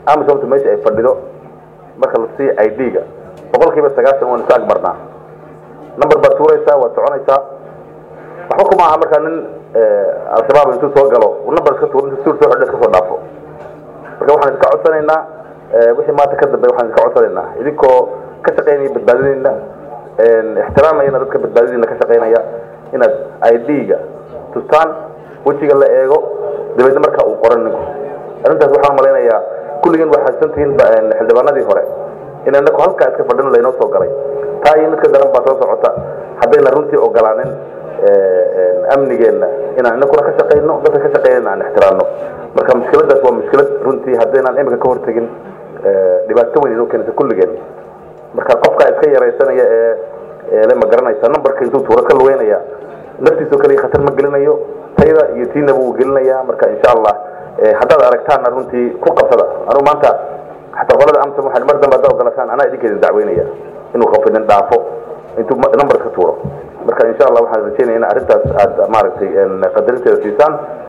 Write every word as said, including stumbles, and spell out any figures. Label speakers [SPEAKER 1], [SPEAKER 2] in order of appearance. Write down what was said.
[SPEAKER 1] amisom meesha ay fadhido marka la sii I D-ga boqolkiiba sagaashan waan isaag marnaa number ba tuuraysa waa soconaysa waxba kuma aha marka nin al-shabaab intuu soo galo number ka tuurin suur soo xidhay ka soo dhaafo marka waxaan iska codsanaynaa wixii maanta ka dambeeyay waxaan iska codsanaynaa idinkoo ka shaqeynaya badbaadinayna ixtiraamayna dadka badbaadinayna ka shaqeynaya inaad I D-ga tustaan wajiga la eego dibadda marka uu qoran ninku arintaas waxaan maleynayaa kulligan waxa santiin xildhibaanadii hore inaan ku halka iska fadhino leeyno soo galay taay mid ka daran baa soo socota haddayna runtii ogolaanin amnigeena inaan inakuna ka shaqeyno dadka ka shaqeynayna aan ixtiraamno marka mushkiladaas waa mushkilad runtii haddaynan imika ka hortagin dhibaato weyn inuu keento kulligan marka qofka iska yaraysanaya ee la ma garanaysa numberka intuu tuuro ka luweynaya naftiisu kaliya khatar ma gelinayo tayada iyo tiina buu gelinayaa marka insha Allah haddaad aragtaan runtii ku qabsada anu maanta hatta qolada amsa waxaan mar dambe daaw galasaan ana idinkeedin dacweynaya inuu qofin dhaafo intuu number ka tuuro marka insha Allah waxaan rajaynaynaa arintaas aad maaragtay qadarinteeda siisaan